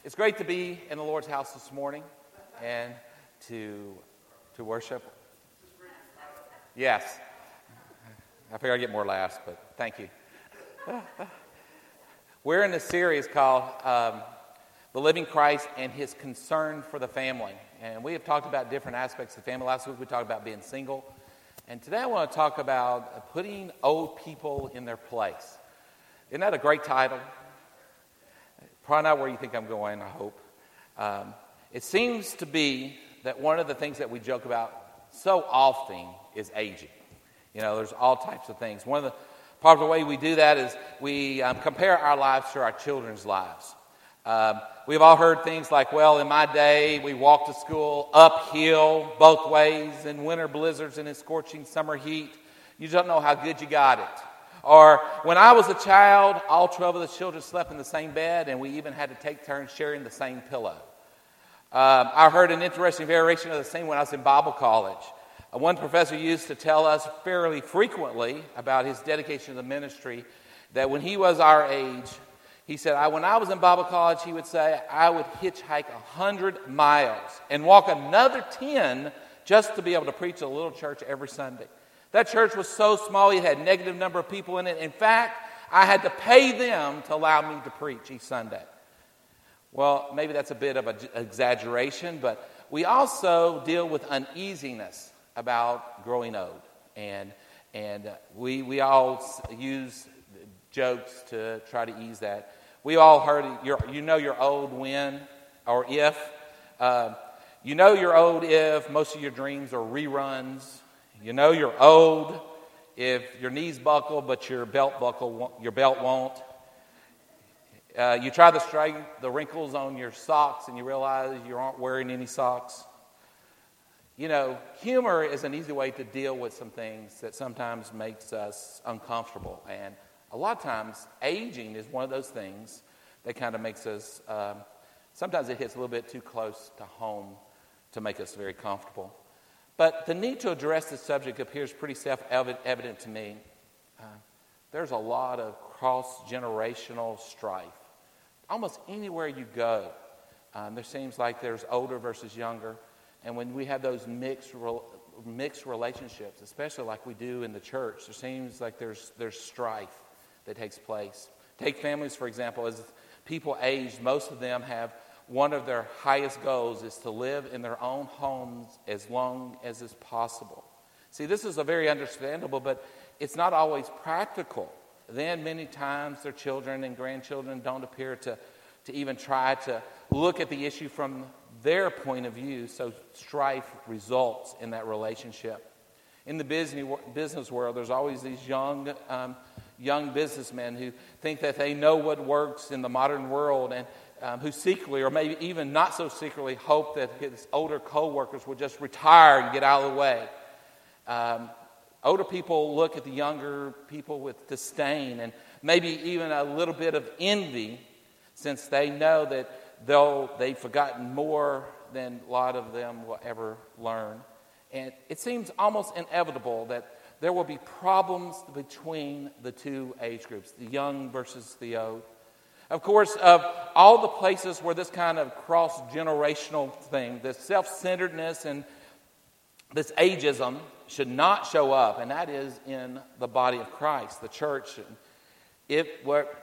It's great to be in the Lord's house this morning and to worship. Yes. I figure I'd get more laughs, but thank you. We're in a series called The Living Christ and His Concern for the Family. And we have talked about different aspects of the family. Last week we talked about being single. And today I want to talk about putting old people in their place. Isn't that a great title? Probably not where you think I'm going, I hope. It seems to be that one of the things that we joke about so often is aging. You know, there's all types of things. One of the part of the way we do that is we compare our lives to our children's lives. We've all heard things like, well, in my day, we walked to school uphill both ways in winter blizzards and in scorching summer heat. You don't know how good you got it. Or when I was a child, all 12 of the children slept in the same bed, and we even had to take turns sharing the same pillow. I heard an interesting variation of the same when I was in Bible college. One professor used to tell us fairly frequently about his dedication to the ministry that when he was our age, he said, when I was in Bible college, he would say, I would hitchhike 100 miles and walk another 10 just to be able to preach a little church every Sunday. That church was so small, it had a negative number of people in it. In fact, I had to pay them to allow me to preach each Sunday. Well, maybe that's a bit of an exaggeration, but we also deal with uneasiness about growing old. And we all use jokes to try to ease that. We all heard, you're old when or if. You're old if most of your dreams are reruns. You know you're old if your knees buckle, but your belt won't. You try to straighten the wrinkles on your socks, and you realize you aren't wearing any socks. You know, humor is an easy way to deal with some things that sometimes makes us uncomfortable. And a lot of times, aging is one of those things that kind of makes us, sometimes it hits a little bit too close to home to make us very comfortable. But the need to address this subject appears pretty self-evident to me. There's a lot of cross-generational strife. Almost anywhere you go, there seems like there's older versus younger. And when we have those mixed relationships, especially like we do in the church, there seems like there's strife that takes place. Take families, for example. As people age, most of them have one of their highest goals is to live in their own homes as long as is possible. See, this is a very understandable, but it's not always practical. Then many times their children and grandchildren don't appear to even try to look at the issue from their point of view, so strife results in that relationship. In the business world, there's always these young businessmen who think that they know what works in the modern world and who secretly, or maybe even not so secretly, hope that his older co-workers will just retire and get out of the way. Older people look at the younger people with disdain and maybe even a little bit of envy, since they know that they've forgotten more than a lot of them will ever learn. And it seems almost inevitable that there will be problems between the two age groups, the young versus the old. Of course, of all the places where this kind of cross-generational thing, this self-centeredness and this ageism should not show up, and that is in the body of Christ, the church. It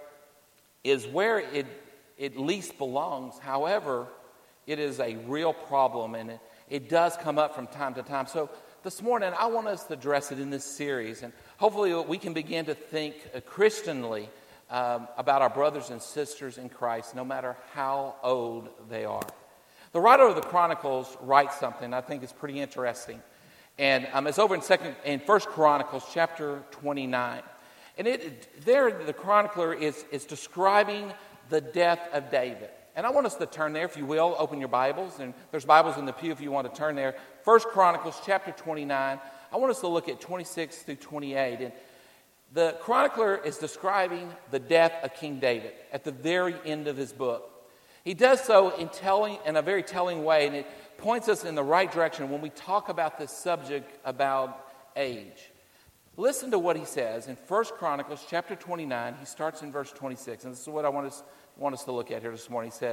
is where it least belongs. However, it is a real problem, and it does come up from time to time. So this morning, I want us to address it in this series, and hopefully we can begin to think Christianly about our brothers and sisters in Christ, no matter how old they are. The writer of the Chronicles writes something I think is pretty interesting, and it's over in 1 Chronicles chapter 29. And the chronicler is describing the death of David. And I want us to turn there, if you will, open your Bibles, and there's Bibles in the pew if you want to turn there. 1 Chronicles chapter 29. I want us to look at 26 through 28. And the chronicler is describing the death of King David at the very end of his book. He does so in a very telling way, and it points us in the right direction when we talk about this subject about age. Listen to what he says in 1 Chronicles chapter 29. He starts in verse 26, and this is what I want us to look at here this morning. He says,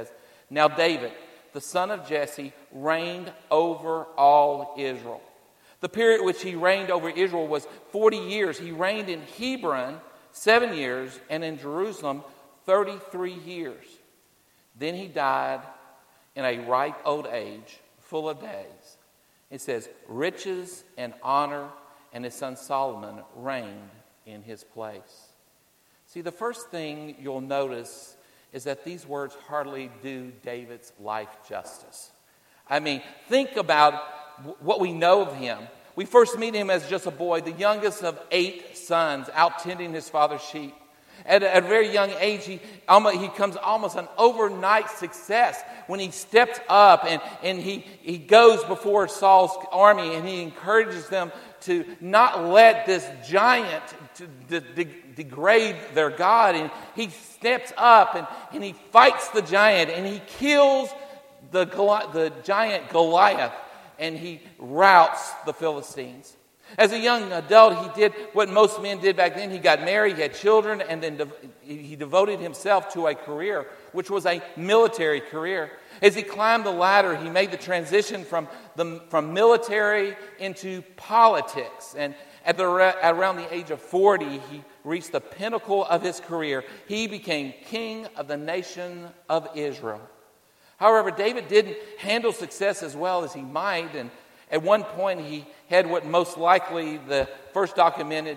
Now David, the son of Jesse, reigned over all Israel. The period which he reigned over Israel was 40 years. He reigned in Hebron 7 years, and in Jerusalem 33 years. Then he died in a ripe old age, full of days. It says, riches and honor, and his son Solomon reigned in his place. See, the first thing you'll notice is that these words hardly do David's life justice. I mean, think about what we know of him. We first meet him as just a boy, the youngest of 8 sons, out tending his father's sheep. At a very young age, he becomes almost an overnight success when he steps up and he goes before Saul's army and he encourages them to not let this giant degrade their God. And he steps up and he fights the giant and he kills the giant Goliath and he routs the Philistines. As a young adult, he did what most men did back then. He got married, he had children, and then he devoted himself to a career, which was a military career. As he climbed the ladder, he made the transition from military into politics. And at around the age of 40, he reached the pinnacle of his career. He became king of the nation of Israel. However, David didn't handle success as well as he might, and at one point, he had what most likely the first documented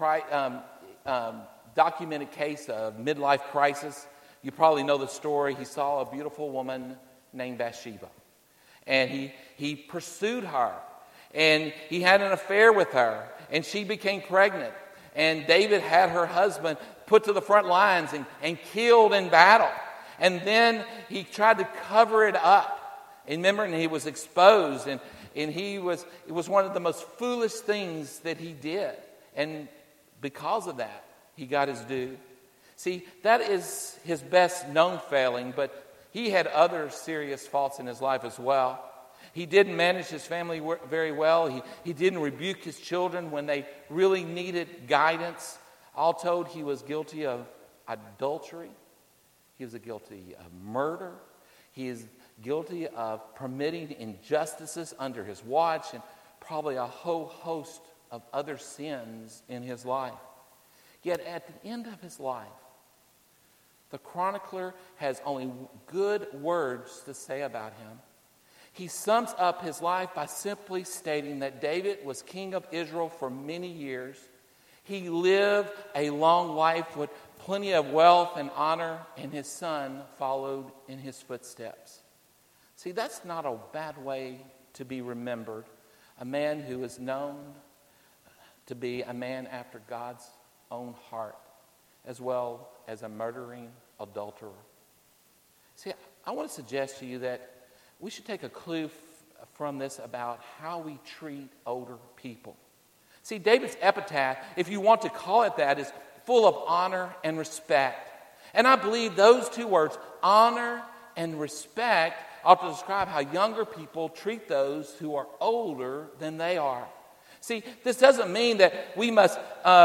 case of midlife crisis. You probably know the story. He saw a beautiful woman named Bathsheba, and he pursued her, and he had an affair with her, and she became pregnant. And David had her husband put to the front lines and killed in battle. And then he tried to cover it up. And remember, and he was exposed, and it was one of the most foolish things that he did. And because of that, he got his due. See, that is his best known failing, but he had other serious faults in his life as well. He didn't manage his family very well. He didn't rebuke his children when they really needed guidance. All told, he was guilty of adultery. He was guilty of murder. He is guilty of permitting injustices under his watch, and probably a whole host of other sins in his life. Yet at the end of his life, the chronicler has only good words to say about him. He sums up his life by simply stating that David was king of Israel for many years. He lived a long life with plenty of wealth and honor, and his son followed in his footsteps. See, that's not a bad way to be remembered. A man who is known to be a man after God's own heart, as well as a murdering adulterer. See, I want to suggest to you that we should take a clue from this about how we treat older people. See, David's epitaph, if you want to call it that, is full of honor and respect. And I believe those two words, honor and respect, ought to describe how younger people treat those who are older than they are. See, this doesn't mean that we must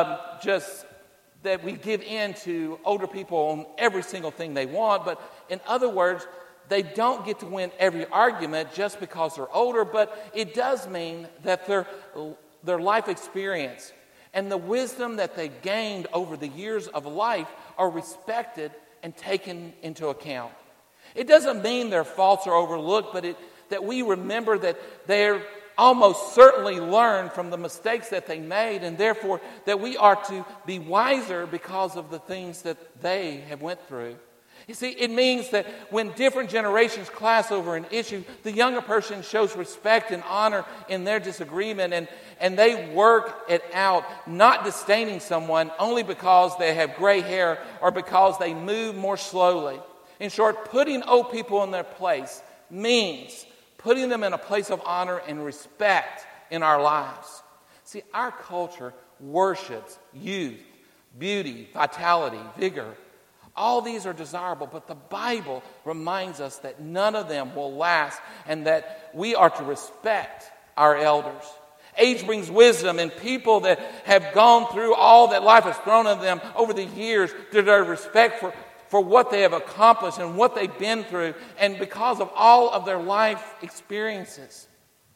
that we give in to older people on every single thing they want, but in other words, they don't get to win every argument just because they're older, but it does mean that their life experience and the wisdom that they gained over the years of life are respected and taken into account. It doesn't mean their faults are overlooked, but that we remember that they're almost certainly learned from the mistakes that they made, and therefore that we are to be wiser because of the things that they have went through. You see, it means that when different generations clash over an issue, the younger person shows respect and honor in their disagreement, and they work it out, not disdaining someone only because they have gray hair or because they move more slowly. In short, putting old people in their place means putting them in a place of honor and respect in our lives. See, our culture worships youth, beauty, vitality, vigor. All these are desirable, but the Bible reminds us that none of them will last and that we are to respect our elders. Age brings wisdom, and people that have gone through all that life has thrown at them over the years deserve respect for what they have accomplished and what they've been through, and because of all of their life experiences.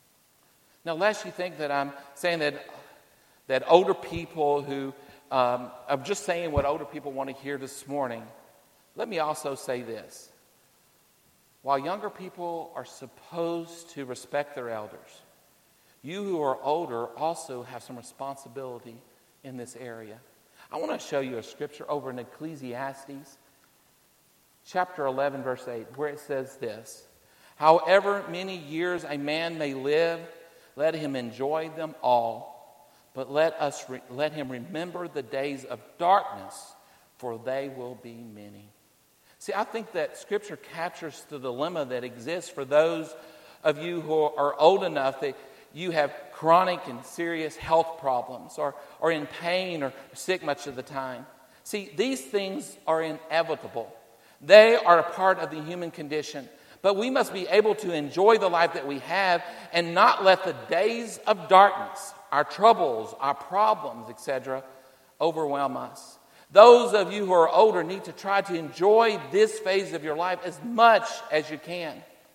Now, lest you think that I'm saying that older people who, I'm just saying what older people want to hear this morning, let me also say this. While younger people are supposed to respect their elders, you who are older also have some responsibility in this area. I want to show you a scripture over in Ecclesiastes, chapter 11, verse 8, where it says this: "However many years a man may live, let him enjoy them all, but let him remember the days of darkness, for they will be many." See, I think that Scripture captures the dilemma that exists for those of you who are old enough that you have chronic and serious health problems, or in pain or sick much of the time. See, these things are inevitable. They are a part of the human condition. But we must be able to enjoy the life that we have and not let the days of darkness, our troubles, our problems, etc., overwhelm us. Those of you who are older need to try to enjoy this phase of your life as much as you can.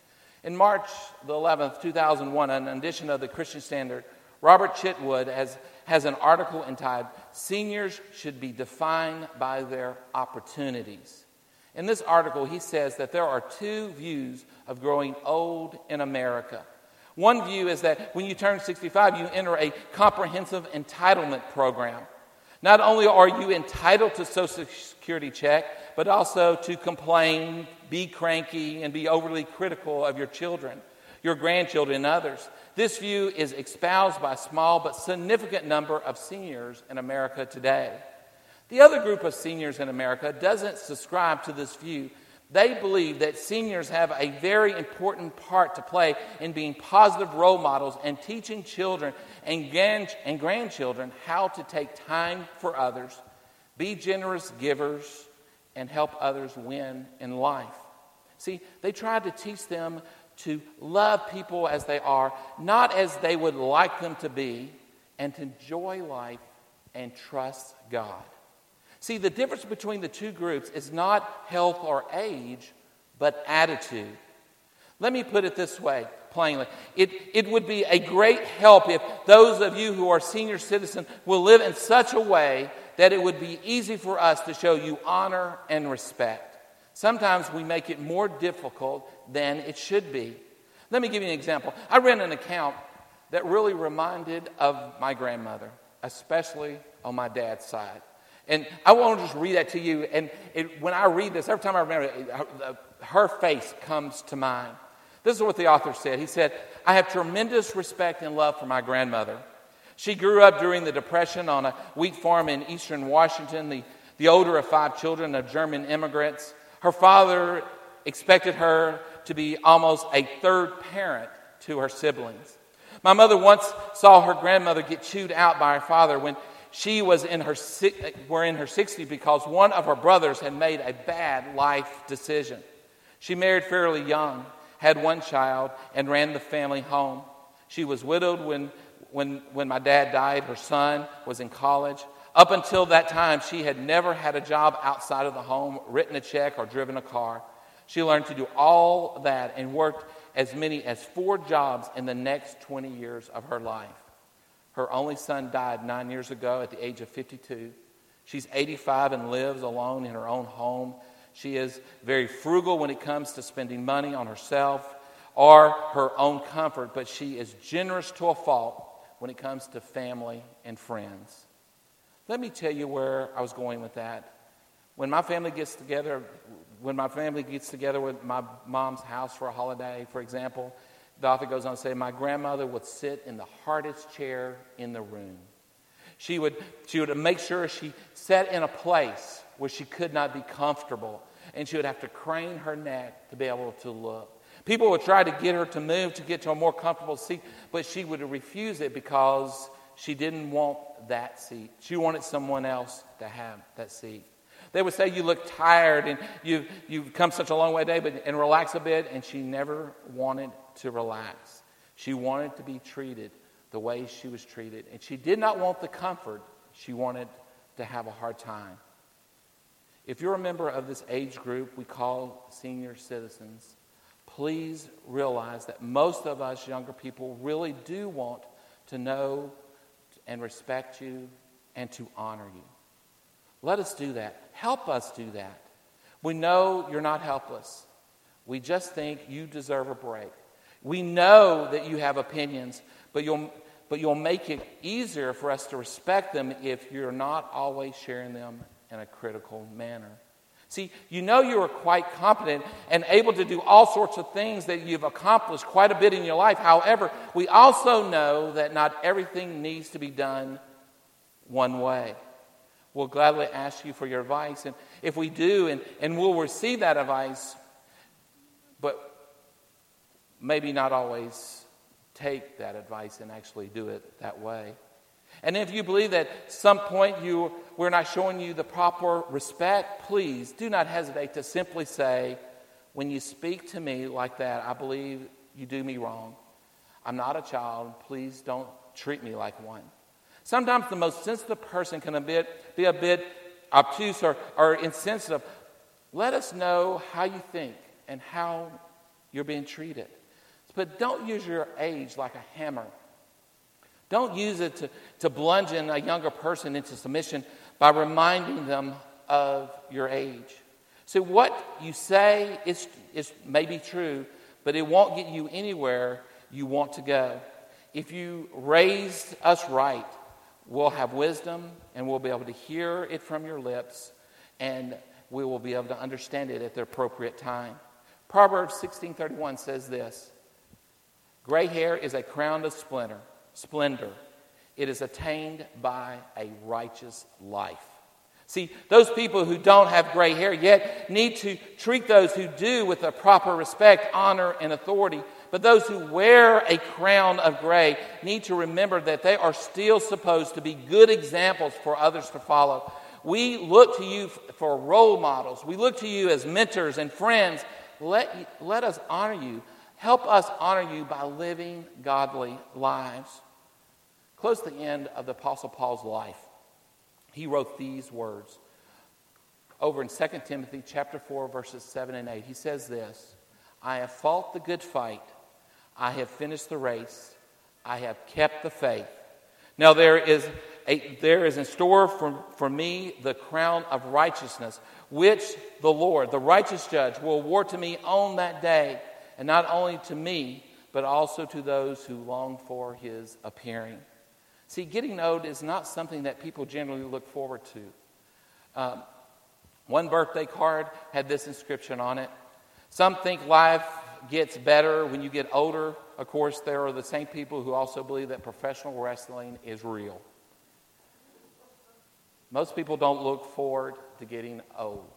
In March the 11th, 2001, an edition of the Christian Standard, Robert Chitwood has an article entitled, "Seniors Should Be Defined by Their Opportunities." In this article, he says that there are two views of growing old in America. One view is that when you turn 65, you enter a comprehensive entitlement program. Not only are you entitled to Social Security check, but also to complain, be cranky, and be overly critical of your children, your grandchildren, and others. This view is espoused by a small but significant number of seniors in America today. The other group of seniors in America doesn't subscribe to this view. They believe that seniors have a very important part to play in being positive role models and teaching children and grandchildren how to take time for others, be generous givers, and help others win in life. See, they try to teach them to love people as they are, not as they would like them to be, and to enjoy life and trust God. See, the difference between the two groups is not health or age, but attitude. Let me put it this way, plainly. It would be a great help if those of you who are senior citizens will live in such a way that it would be easy for us to show you honor and respect. Sometimes we make it more difficult than it should be. Let me give you an example. I read an account that really reminded of my grandmother, especially on my dad's side. And I want to just read that to you. And when I read this, every time I remember it, her face comes to mind. This is what the author said. He said, "I have tremendous respect and love for my grandmother. She grew up during the Depression on a wheat farm in eastern Washington, the older of 5 children of German immigrants. Her father expected her to be almost a third parent to her siblings. My mother once saw her grandmother get chewed out by her father when she was in her 60s because one of her brothers had made a bad life decision. She married fairly young, had 1 child, and ran the family home. She was widowed when my dad died. Her son was in college. Up until that time, she had never had a job outside of the home, written a check, or driven a car. She learned to do all that and worked as many as 4 jobs in the next 20 years of her life. Her only son died 9 years ago at the age of 52. She's 85 and lives alone in her own home. She is very frugal when it comes to spending money on herself or her own comfort, but she is generous to a fault when it comes to family and friends." Let me tell you where I was going with that. When my family gets together with my mom's house for a holiday, for example, the author goes on to say, my grandmother would sit in the hardest chair in the room. She would make sure she sat in a place where she could not be comfortable, and she would have to crane her neck to be able to look. People would try to get her to move to get to a more comfortable seat, but she would refuse it because she didn't want that seat. She wanted someone else to have that seat. They would say, "You look tired and you've come such a long way today, and relax a bit," and she never wanted to relax. She wanted to be treated the way she was treated, and she did not want the comfort. She wanted to have a hard time. If you're a member of this age group we call senior citizens, please realize that most of us younger people really do want to know and respect you and to honor you. Let us do that. Help us do that. We know you're not helpless. We just think you deserve a break. We know that you have opinions, but you'll make it easier for us to respect them if you're not always sharing them in a critical manner. See, you know you are quite competent and able to do all sorts of things that you've accomplished quite a bit in your life. However, we also know that not everything needs to be done one way. We'll gladly ask you for your advice, and if we do, and we'll receive that advice, but maybe not always take that advice and actually do it that way. And if you believe that at some point we're not showing you the proper respect, please do not hesitate to simply say, when you speak to me like that, I believe you do me wrong. I'm not a child. Please don't treat me like one. Sometimes the most sensitive person can be a bit obtuse or insensitive. Let us know how you think and how you're being treated. But don't use your age like a hammer. Don't use it to bludgeon a younger person into submission by reminding them of your age. So what you say is maybe true, but it won't get you anywhere you want to go. If you raised us right, we'll have wisdom and we'll be able to hear it from your lips, and we will be able to understand it at the appropriate time. Proverbs 16:31 says this: gray hair is a crown of splendor. It is attained by a righteous life. See, those people who don't have gray hair yet need to treat those who do with the proper respect, honor, and authority. But those who wear a crown of gray need to remember that they are still supposed to be good examples for others to follow. We look to you for role models. We look to you as mentors and friends. Let us honor you. Help us honor you by living godly lives. Close to the end of the Apostle Paul's life, he wrote these words. Over in 2 Timothy chapter 4, verses 7 and 8, he says this: I have fought the good fight. I have finished the race. I have kept the faith. Now there is in store for me the crown of righteousness, which the Lord, the righteous judge, will award to me on that day, and not only to me, but also to those who long for his appearing. See, getting old is not something that people generally look forward to. One birthday card had this inscription on it: some think life gets better when you get older. Of course, there are the same people who also believe that professional wrestling is real. Most people don't look forward to getting old.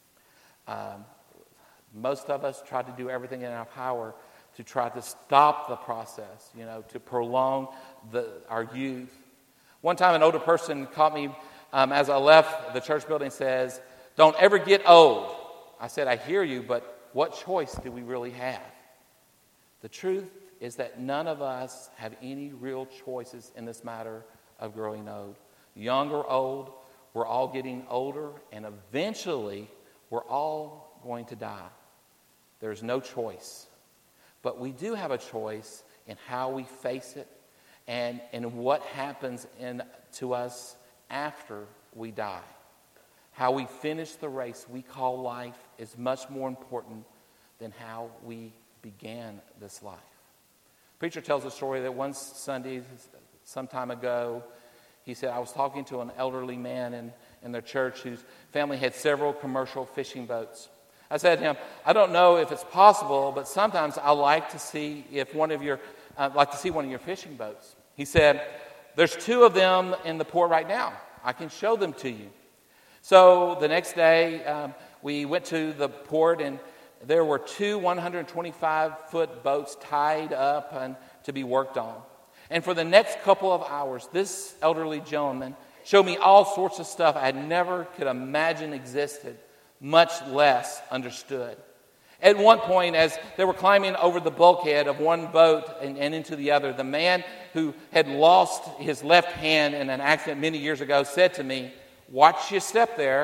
Most of us try to do everything in our power to try to stop the process, to prolong our youth. One time an older person caught me as I left the church building, says, "Don't ever get old." I said, "I hear you, but what choice do we really have?" The truth is that none of us have any real choices in this matter of growing old. Young or old, we're all getting older, and eventually we're all going to die. There's no choice. But we do have a choice in how we face it and in what happens to us after we die. How we finish the race we call life is much more important than how we began this life. Preacher tells a story that one Sunday, some time ago, he said, I was talking to an elderly man in their church whose family had several commercial fishing boats. I said to him, "I don't know if it's possible, but sometimes I like to see one of your fishing boats." He said, "There's 2 of them in the port right now. I can show them to you." So the next day, we went to the port, and there were 2 125-foot boats tied up and to be worked on. And for the next couple of hours, this elderly gentleman showed me all sorts of stuff I never could imagine existed, much less understood. At one point, as they were climbing over the bulkhead of one boat and into the other, the man who had lost his left hand in an accident many years ago said to me, "Watch your step there."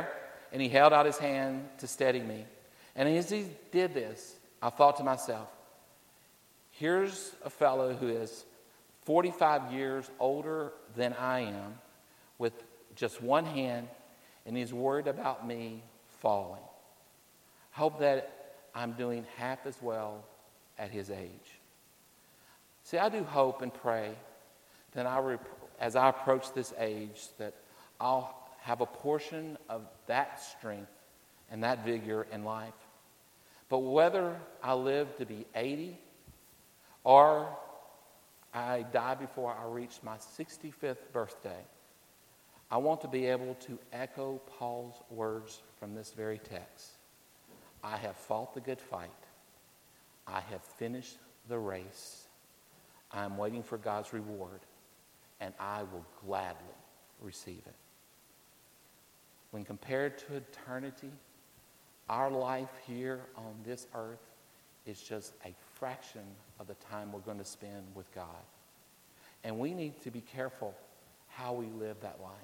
and he held out his hand to steady me. And as he did this, I thought to myself, here's a fellow who is 45 years older than I am with just one hand, and he's worried about me falling. I hope that I'm doing half as well at his age. See, I do hope and pray that as I approach this age, that I'll have a portion of that strength and that vigor in life. But whether I live to be 80 or I die before I reach my 65th birthday, I want to be able to echo Paul's words from this very text. I have fought the good fight. I have finished the race. I am waiting for God's reward, and I will gladly receive it. When compared to eternity, our life here on this earth is just a fraction of the time we're going to spend with God. And we need to be careful how we live that life.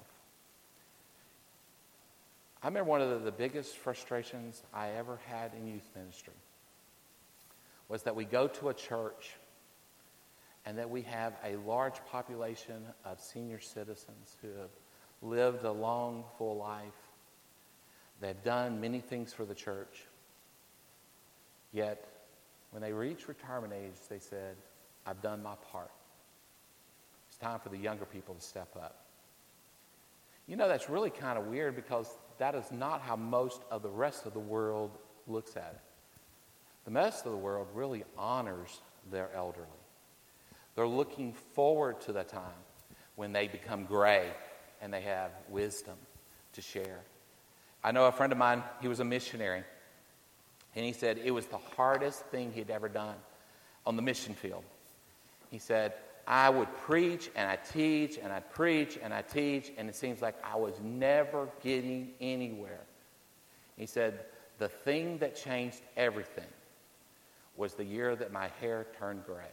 I remember one of the biggest frustrations I ever had in youth ministry was that we go to a church and that we have a large population of senior citizens who have lived a long, full life. They've done many things for the church. Yet, when they reach retirement age, they said, I've done my part. It's time for the younger people to step up. You know, that's really kind of weird because that is not how most of the rest of the world looks at it. The rest of the world really honors their elderly. They're looking forward to the time when they become gray and they have wisdom to share. I know a friend of mine, he was a missionary, and he said it was the hardest thing he'd ever done on the mission field. He said, I would preach and I'd teach and I'd preach and I'd teach, and it seems like I was never getting anywhere. He said, the thing that changed everything was the year that my hair turned gray.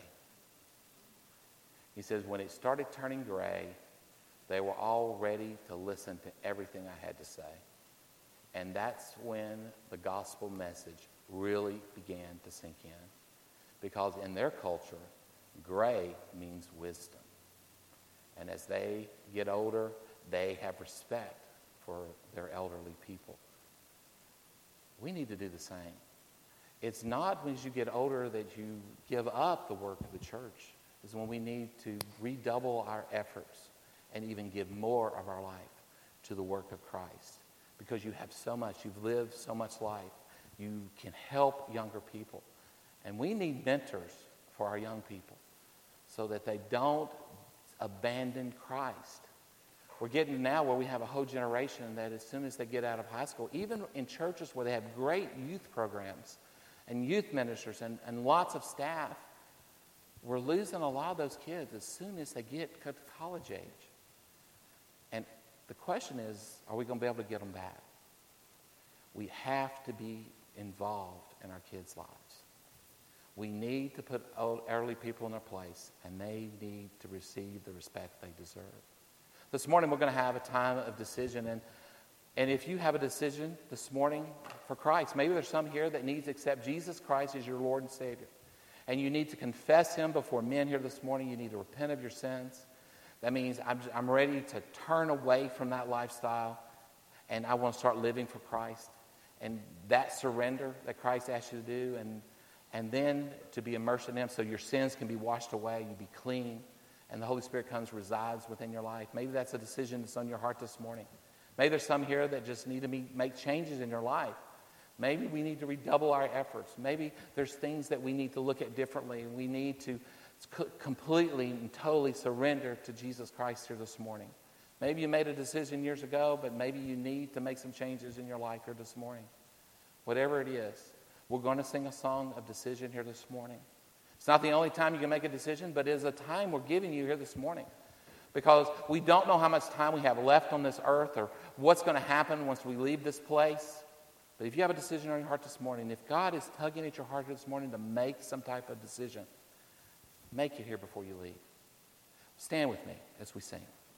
He says, when it started turning gray, they were all ready to listen to everything I had to say. And that's when the gospel message really began to sink in. Because in their culture, gray means wisdom. And as they get older, they have respect for their elderly people. We need to do the same. It's not when you get older that you give up the work of the church. It's when we need to redouble our efforts and even give more of our life to the work of Christ. Because you have so much, you've lived so much life. You can help younger people. And we need mentors for our young people so that they don't abandon Christ. We're getting now where we have a whole generation that as soon as they get out of high school, even in churches where they have great youth programs and youth ministers and lots of staff, we're losing a lot of those kids as soon as they get to college age. And the question is, are we going to be able to get them back? We have to be involved in our kids' lives. We need to put elderly people in their place, and they need to receive the respect they deserve. This morning we're going to have a time of decision, and if you have a decision this morning for Christ, maybe there's some here that needs to accept Jesus Christ as your Lord and Savior, and you need to confess Him before men here this morning. You need to repent of your sins. That means I'm ready to turn away from that lifestyle, and I want to start living for Christ. And that surrender that Christ asks you to do, and then to be immersed in Him so your sins can be washed away, you be clean, and the Holy Spirit comes, resides within your life. Maybe that's a decision that's on your heart this morning. Maybe there's some here that just need to make changes in your life. Maybe we need to redouble our efforts. Maybe there's things that we need to look at differently, and we need to completely and totally surrender to Jesus Christ here this morning. Maybe you made a decision years ago, but maybe you need to make some changes in your life here this morning. Whatever it is, we're going to sing a song of decision here this morning. It's not the only time you can make a decision, but it is a time we're giving you here this morning. Because we don't know how much time we have left on this earth or what's going to happen once we leave this place. But if you have a decision on your heart this morning, if God is tugging at your heart this morning to make some type of decision, make it here before you leave. Stand with me as we sing.